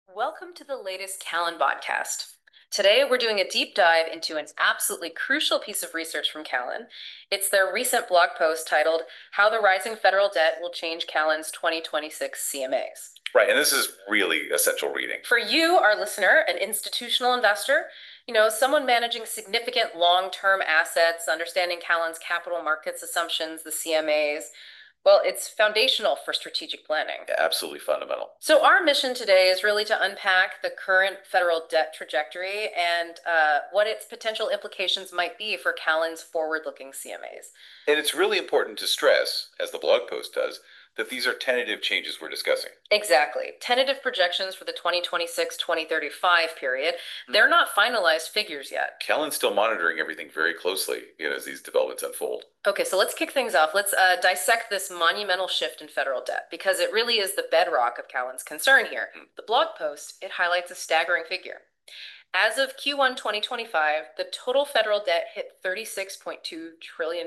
Welcome to the latest Callan podcast. Today, we're doing a deep dive into an absolutely crucial piece of research from Callan. It's their recent blog post titled, How the Rising Federal Debt Will Change Callan's 2026 CMAs. Right, and this is really essential reading. For you, our listener, an institutional investor, someone managing significant long-term assets, understanding Callan's capital markets assumptions, the CMAs, well, it's foundational for strategic planning. Absolutely fundamental. So our mission today is really to unpack the current federal debt trajectory and what its potential implications might be for Callan's forward-looking CMAs. And it's really important to stress, as the blog post does, that these are tentative changes we're discussing. Exactly. Tentative projections for the 2026-2035 period. They're not finalized figures yet. Callan's still monitoring everything very closely, as these developments unfold. Okay, so let's kick things off. Let's dissect this monumental shift in federal debt because it really is the bedrock of Callan's concern here. The blog post, it highlights a staggering figure. As of Q1 2025, the total federal debt hit $36.2 trillion.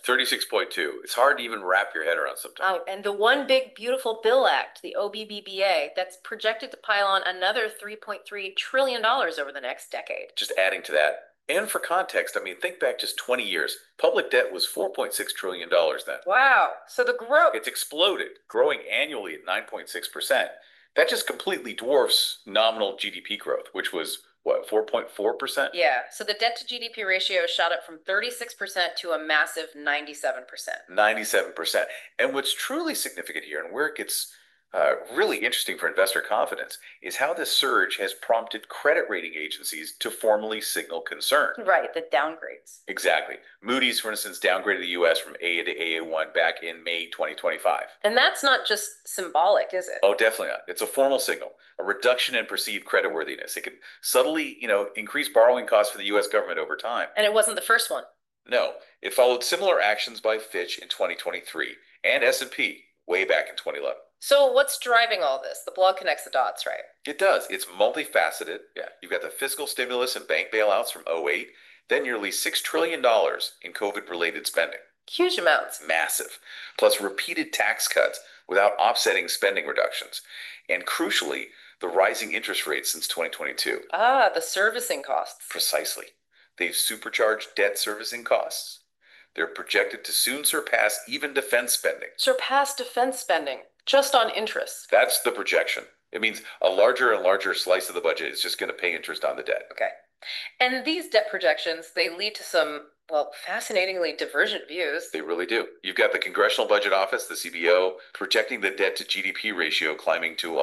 36.2. It's hard to even wrap your head around sometimes. And the One Big Beautiful Bill Act, the OBBBA, that's projected to pile on another $3.3 trillion over the next decade. Just adding to that. And for context, think back just 20 years. Public debt was $4.6 trillion then. Wow. So the growth. It's exploded, growing annually at 9.6%. That just completely dwarfs nominal GDP growth, which was, what, 4.4%? Yeah. So the debt to GDP ratio shot up from 36% to a massive 97%. 97%. And what's truly significant here, and where it gets really interesting for investor confidence, is how this surge has prompted credit rating agencies to formally signal concern. Right, the downgrades. Exactly. Moody's, for instance, downgraded the U.S. from A to AA1 back in May 2025. And that's not just symbolic, is it? Oh, definitely not. It's a formal signal, a reduction in perceived creditworthiness. It can subtly, increase borrowing costs for the U.S. government over time. And it wasn't the first one. No, it followed similar actions by Fitch in 2023 and S&P way back in 2011. So what's driving all this? The blog connects the dots, right? It does. It's multifaceted. Yeah. You've got the fiscal stimulus and bank bailouts from '08, then nearly $6 trillion in COVID-related spending. Huge amounts. Massive. Plus repeated tax cuts without offsetting spending reductions. And crucially, the rising interest rates since 2022. The servicing costs. Precisely. They've supercharged debt servicing costs. They're projected to soon surpass even defense spending. Surpass defense spending, just on interest. That's the projection. It means a larger and larger slice of the budget is just going to pay interest on the debt. Okay. And these debt projections, they lead to some, fascinatingly divergent views. They really do. You've got the Congressional Budget Office, the CBO, projecting the debt to GDP ratio climbing to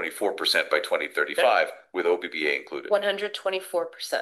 124% by 2035, with OBBA included. 124%.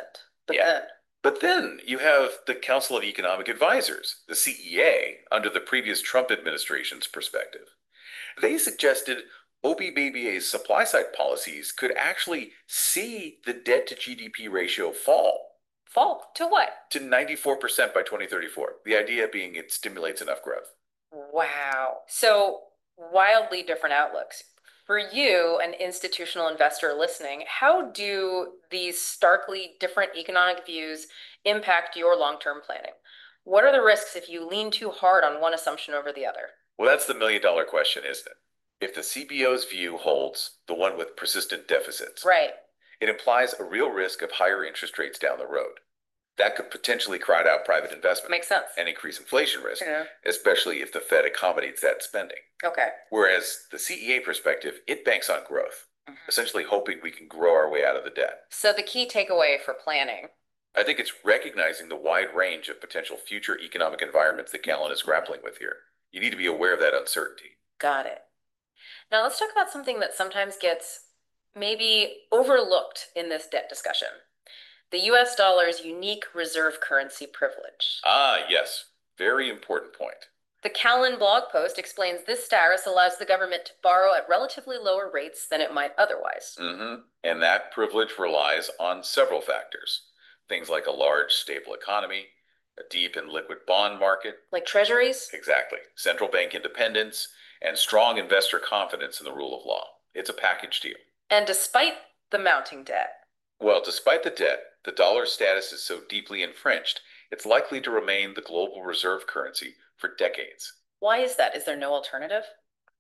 But then you have the Council of Economic Advisors, the CEA, under the previous Trump administration's perspective. They suggested OBBBA's supply side policies could actually see the debt to GDP ratio fall. Fall to what? To 94% by 2034. The idea being it stimulates enough growth. Wow. So wildly different outlooks. For you, an institutional investor listening, how do these starkly different economic views impact your long-term planning? What are the risks if you lean too hard on one assumption over the other? Well, that's the million-dollar question, isn't it? If the CBO's view holds, the one with persistent deficits, right, it implies a real risk of higher interest rates down the road. That could potentially crowd out private investment. Makes sense. And increase inflation risk, Yeah. especially if the Fed accommodates that spending. Okay. Whereas the CEA perspective, it banks on growth, essentially hoping we can grow our way out of the debt. So the key takeaway for planning, I think it's recognizing the wide range of potential future economic environments that Callan is grappling with here. You need to be aware of that uncertainty. Got it. Now let's talk about something that sometimes gets maybe overlooked in this debt discussion. The US dollar's unique reserve currency privilege. Yes. Very important point. The Callan blog post explains this status allows the government to borrow at relatively lower rates than it might otherwise. And that privilege relies on several factors. Things like a large, stable economy, a deep and liquid bond market. Like treasuries? Exactly. Central bank independence, and strong investor confidence in the rule of law. It's a package deal. And despite the mounting debt. Well, despite the debt, the dollar's status is so deeply entrenched, it's likely to remain the global reserve currency for decades. Why is that? Is there no alternative?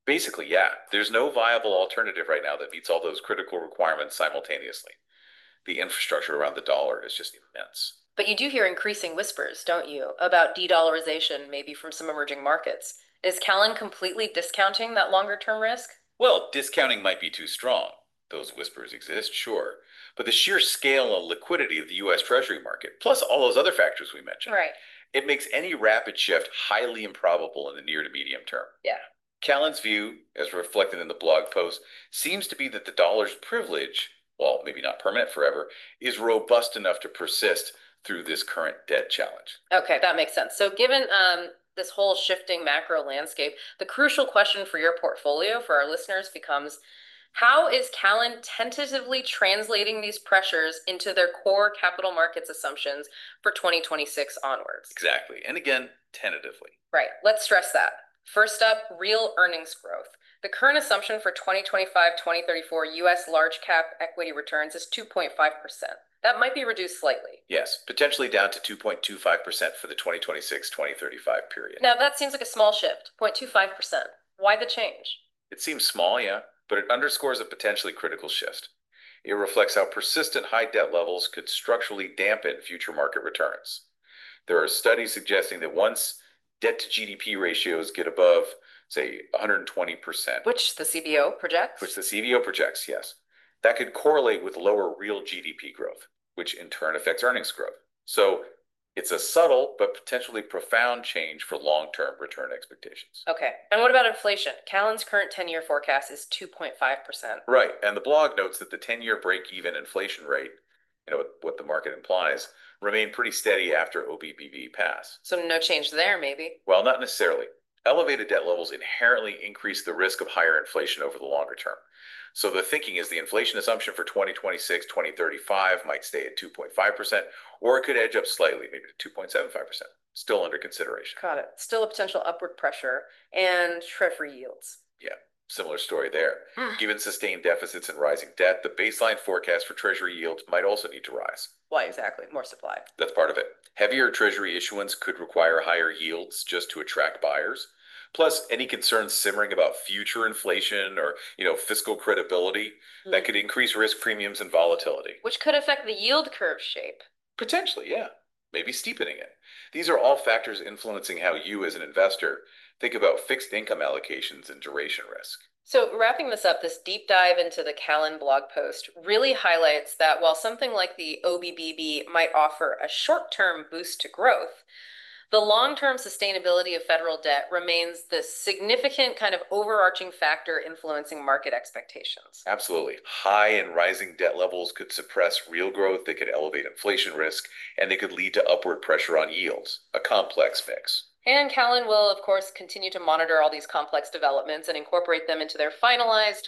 Basically, yeah, there's no viable alternative right now that meets all those critical requirements simultaneously. The infrastructure around the dollar is just immense. But you do hear increasing whispers, don't you, about de-dollarization maybe from some emerging markets. Is Callan completely discounting that longer term risk? Well, discounting might be too strong. Those whispers exist, sure. But the sheer scale and liquidity of the US Treasury market, plus all those other factors we mentioned, Right. it makes any rapid shift highly improbable in the near to medium term. Yeah. Callan's view, as reflected in the blog post, seems to be that the dollar's privilege, while maybe not permanent forever, is robust enough to persist through this current debt challenge. Okay, that makes sense. So given this whole shifting macro landscape, the crucial question for your portfolio, for our listeners, becomes how is Callan tentatively translating these pressures into their core capital markets assumptions for 2026 onwards? Exactly. And again, tentatively. Right. Let's stress that. First up, real earnings growth. The current assumption for 2025-2034 US large cap equity returns is 2.5%. That might be reduced slightly. Yes, potentially down to 2.25% for the 2026-2035 period. Now, that seems like a small shift, 0.25%. Why the change? It seems small, yeah, but it underscores a potentially critical shift. It reflects how persistent high debt levels could structurally dampen future market returns. There are studies suggesting that once debt to GDP ratios get above, say, 120%, Which the CBO projects? which the CBO projects, yes, that could correlate with lower real GDP growth, which in turn affects earnings growth. So it's a subtle but potentially profound change for long-term return expectations. Okay. And what about inflation? Callan's current 10-year forecast is 2.5%. Right, and the blog notes that the 10-year break-even inflation rate, what the market implies, remained pretty steady after OBBB pass. So no change there, maybe. Well, not necessarily. Elevated debt levels inherently increase the risk of higher inflation over the longer term. So the thinking is the inflation assumption for 2026, 2035 might stay at 2.5%, or it could edge up slightly, maybe to 2.75%. Still under consideration. Got it. Still a potential upward pressure and treasury yields. Yeah, similar story there. Given sustained deficits and rising debt, the baseline forecast for treasury yields might also need to rise. Why exactly? More supply. That's part of it. Heavier treasury issuance could require higher yields just to attract buyers. Plus, any concerns simmering about future inflation or, fiscal credibility that could increase risk premiums and volatility. Which could affect the yield curve shape. Potentially, yeah. Maybe steepening it. These are all factors influencing how you, as an investor, think about fixed income allocations and duration risk. So, wrapping this up, this deep dive into the Callan blog post really highlights that while something like the OBBB might offer a short-term boost to growth, the long-term sustainability of federal debt remains the significant kind of overarching factor influencing market expectations. Absolutely. High and rising debt levels could suppress real growth, they could elevate inflation risk, and they could lead to upward pressure on yields, a complex mix. And Callan will, of course, continue to monitor all these complex developments and incorporate them into their finalized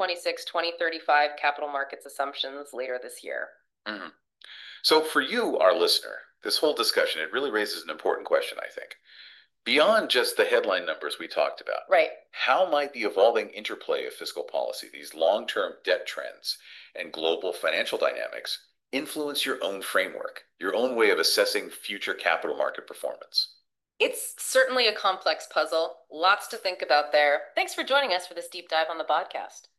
2026-2035 capital markets assumptions later this year. Mm-hmm. So for you, our listener, this whole discussion, it really raises an important question, I think. Beyond just the headline numbers we talked about, right? How might the evolving interplay of fiscal policy, these long-term debt trends, and global financial dynamics influence your own framework, your own way of assessing future capital market performance? It's certainly a complex puzzle. Lots to think about there. Thanks for joining us for this deep dive on the podcast.